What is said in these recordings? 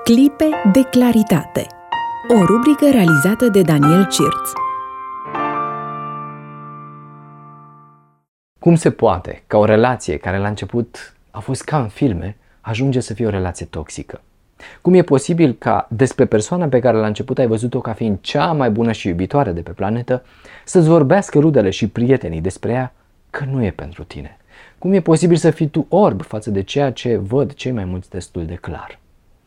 Clipe de claritate. O rubrică realizată de Daniel Cirț. Cum se poate ca o relație care la început a fost ca în filme ajunge să fie o relație toxică? Cum e posibil ca despre persoana pe care la început ai văzut-o ca fiind cea mai bună și iubitoare de pe planetă să-ți vorbească rudele și prietenii despre ea că nu e pentru tine? Cum e posibil să fii tu orb față de ceea ce văd cei mai mulți destul de clar?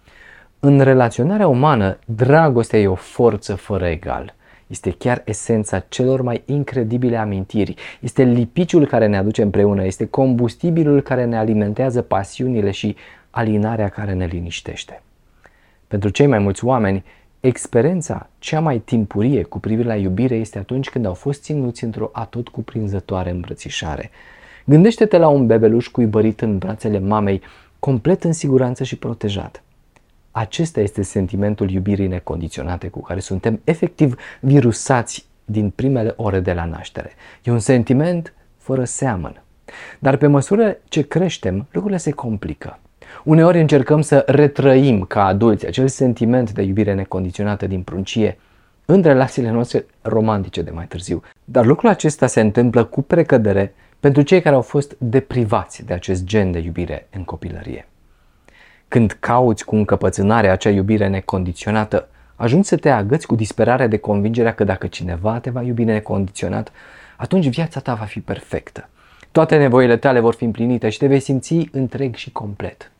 În relaționarea umană, dragostea e o forță fără egal. Este chiar esența celor mai incredibile amintiri. Este lipiciul care ne aduce împreună, este combustibilul care ne alimentează pasiunile și alinarea care ne liniștește. Pentru cei mai mulți oameni, experiența cea mai timpurie cu privire la iubire este atunci când au fost ținuți într-o atot cuprinzătoare îmbrățișare. Gândește-te la un bebeluș cuibărit în brațele mamei, complet în siguranță și protejat. Acesta este sentimentul iubirii necondiționate cu care suntem efectiv virusați din primele ore de la naștere. E un sentiment fără seamăn. Dar pe măsură ce creștem, lucrurile se complică. Uneori încercăm să retrăim ca adulți acel sentiment de iubire necondiționată din pruncie în relațiile noastre romantice de mai târziu. Dar lucrul acesta se întâmplă cu precădere pentru cei care au fost deprivați de acest gen de iubire în copilărie. Când cauți cu încăpățânare acea iubire necondiționată, ajungi să te agăți cu disperare de convingerea că dacă cineva te va iubi necondiționat, atunci viața ta va fi perfectă. Toate nevoile tale vor fi împlinite și te vei simți întreg și complet.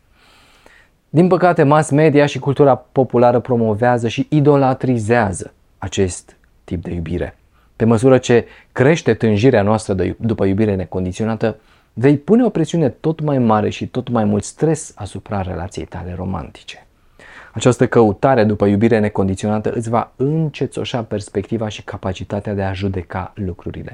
Din păcate, mass media și cultura populară promovează și idolatrizează acest tip de iubire. Pe măsură ce crește tânjirea noastră după iubire necondiționată, vei pune o presiune tot mai mare și tot mai mult stres asupra relației tale romantice. Această căutare după iubire necondiționată îți va încețoșa perspectiva și capacitatea de a judeca lucrurile.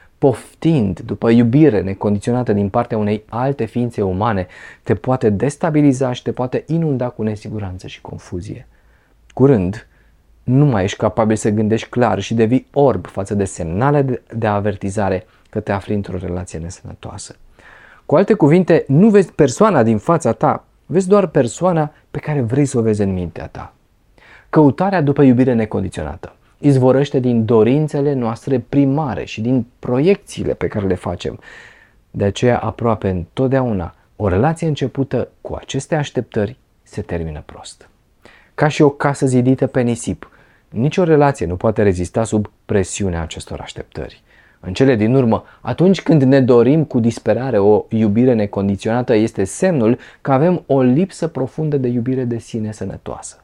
Poftind după iubire necondiționată din partea unei alte ființe umane, te poate destabiliza și te poate inunda cu nesiguranță și confuzie. Curând, nu mai ești capabil să gândești clar și devii orb față de semnale de avertizare că te afli într-o relație nesănătoasă. Cu alte cuvinte, nu vezi persoana din fața ta, vezi doar persoana pe care vrei să o vezi în mintea ta. Căutarea după iubire necondiționată izvorăște din dorințele noastre primare și din proiecțiile pe care le facem. De aceea, aproape întotdeauna, o relație începută cu aceste așteptări se termină prost. Ca și o casă zidită pe nisip, nicio relație nu poate rezista sub presiunea acestor așteptări. În cele din urmă, atunci când ne dorim cu disperare o iubire necondiționată, este semnul că avem o lipsă profundă de iubire de sine sănătoasă.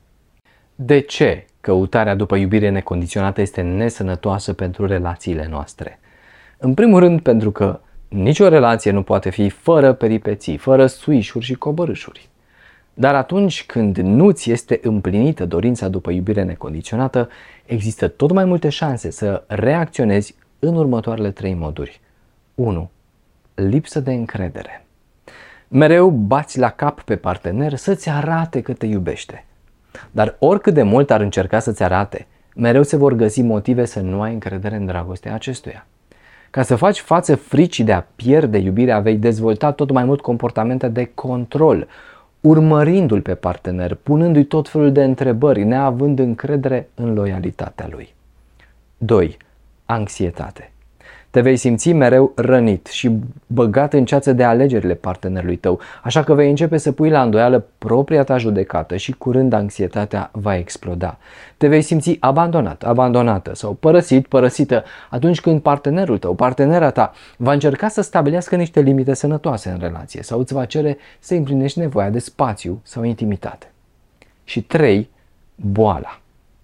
De ce căutarea după iubire necondiționată este nesănătoasă pentru relațiile noastre? În primul rând pentru că nicio relație nu poate fi fără peripeții, fără suișuri și coborâșuri. Dar atunci când nu ți este împlinită dorința după iubire necondiționată, există tot mai multe șanse să reacționezi în următoarele 3 moduri. 1. Lipsă de încredere. Mereu bați la cap pe partener să-ți arate că te iubește. Dar oricât de mult ar încerca să-ți arate, mereu se vor găsi motive să nu ai încredere în dragostea acestuia. Ca să faci față fricii de a pierde iubirea, vei dezvolta tot mai mult comportamente de control, urmărindu-l pe partener, punându-i tot felul de întrebări, neavând încredere în loialitatea lui. 2. Anxietate. Te vei simți mereu rănit și băgat în ceață de alegerile partenerului tău, așa că vei începe să pui la îndoială propria ta judecată și curând anxietatea va exploda. Te vei simți abandonat, abandonată sau părăsit, părăsită atunci când partenerul tău, partenera ta va încerca să stabilească niște limite sănătoase în relație sau îți va cere să împlinești nevoia de spațiu sau intimitate. Și 3. Boala.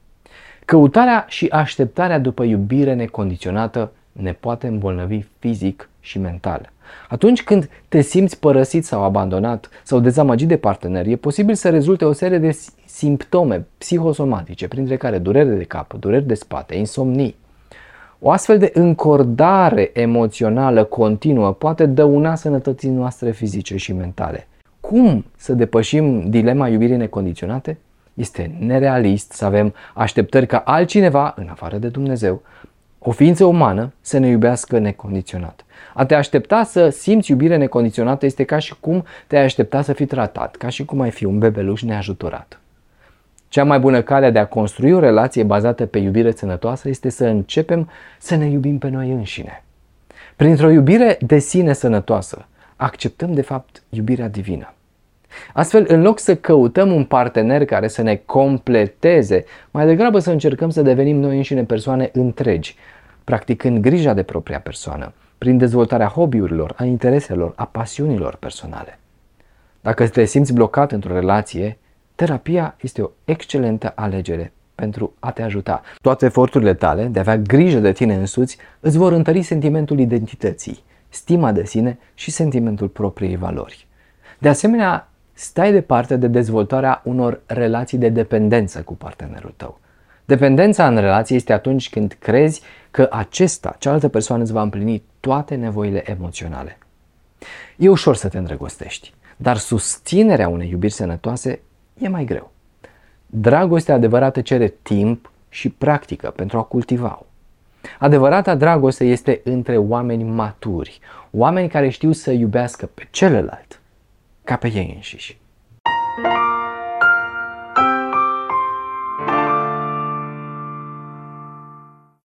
Căutarea și așteptarea după iubire necondiționată ne poate îmbolnăvi fizic și mental. Atunci când te simți părăsit sau abandonat sau dezamăgit de partener, e posibil să rezulte o serie de simptome psihosomatice, printre care durere de cap, dureri de spate, insomnii. O astfel de încordare emoțională continuă poate dăuna sănătății noastre fizice și mentale. Cum să depășim dilema iubirii necondiționate? Este nerealist să avem așteptări ca altcineva, în afară de Dumnezeu, o ființă umană, să ne iubească necondiționat. A te aștepta să simți iubire necondiționată este ca și cum te-ai aștepta să fii tratat, ca și cum ai fi un bebeluș neajutorat. Cea mai bună cale de a construi o relație bazată pe iubire sănătoasă este să începem să ne iubim pe noi înșine. Printr-o iubire de sine sănătoasă, acceptăm de fapt iubirea divină. Astfel, în loc să căutăm un partener care să ne completeze, mai degrabă să încercăm să devenim noi înșine persoane întregi, practicând grija de propria persoană, prin dezvoltarea hobby-urilor, a intereselor, a pasiunilor personale. Dacă te simți blocat într-o relație, terapia este o excelentă alegere pentru a te ajuta. Toate eforturile tale de a avea grijă de tine însuți îți vor întări sentimentul identității, stima de sine și sentimentul propriei valori. De asemenea, stai departe de dezvoltarea unor relații de dependență cu partenerul tău. Dependența în relație este atunci când crezi că cealaltă persoană îți va împlini toate nevoile emoționale. E ușor să te îndrăgostești, dar susținerea unei iubiri sănătoase e mai greu. Dragostea adevărată cere timp și practică pentru a cultiva-o. Adevărata dragoste este între oameni maturi, oameni care știu să iubească pe celălalt ca pe ei înșiși.